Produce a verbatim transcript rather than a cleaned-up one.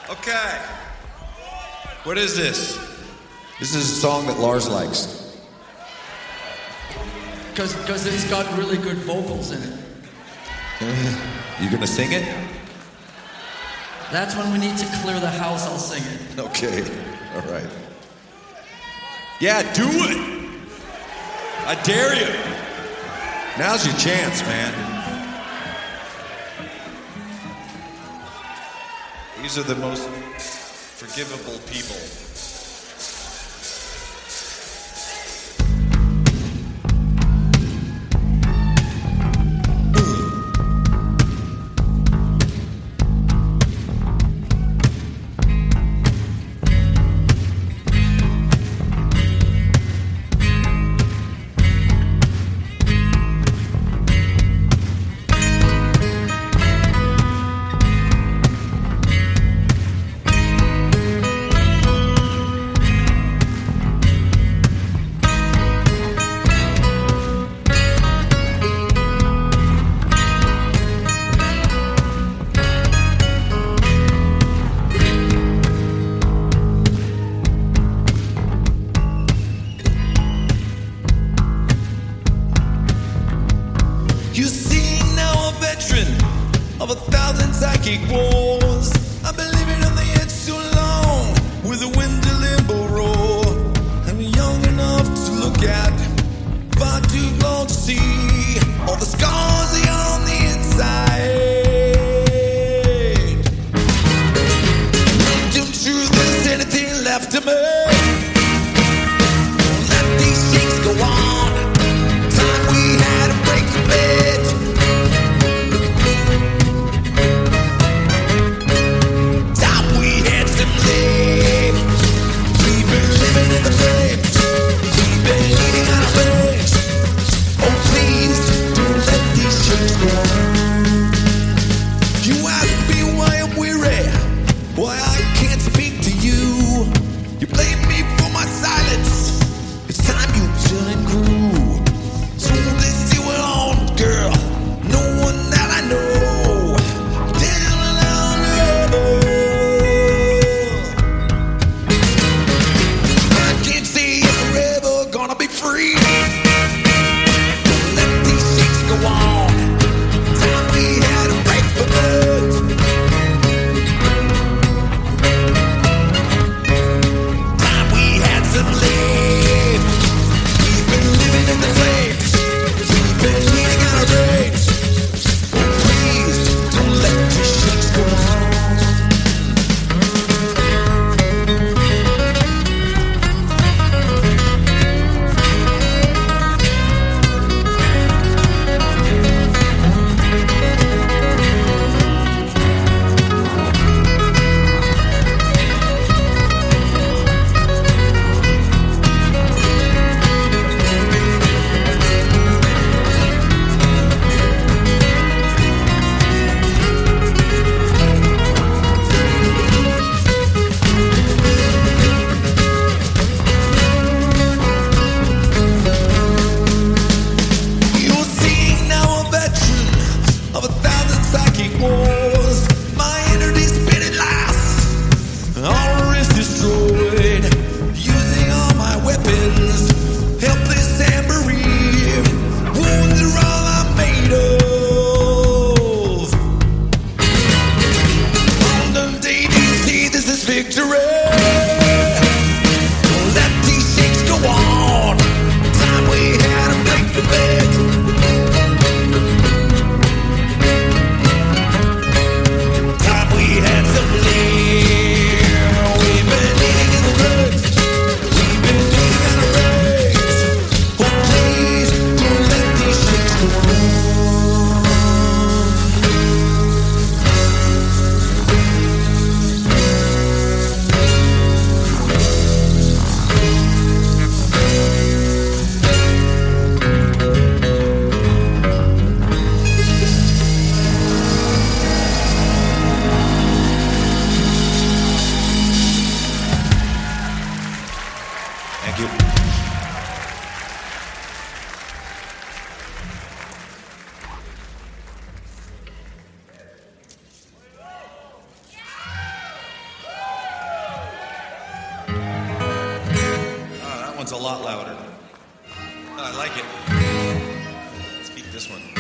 Okay. What is this? This is a song that Lars likes. Because because it's got really good vocals in it. You gonna sing it? That's when we need to clear the house, I'll sing it. Okay, all right. Yeah, do it! I dare you. Now's your chance, man. These are the most forgivable people. Of a thousand psychic wars, I've been living on the edge so long, with the wind to limbo roar. I'm young enough to look at, far too long to see all the scars are on the inside. Don't choose there's anything left to me. Don't let these shakes go on. Time we had to break the bed. Why I can't speak to you. You blame me for my silence. It's time you turn and grew. So this you alone, girl. No one that I know. Down and down forever. I can't say you're forever gonna be free. Don't let these sheets go on. Time we had to break the bed. a lot louder. Oh, I like it. Let's keep this one.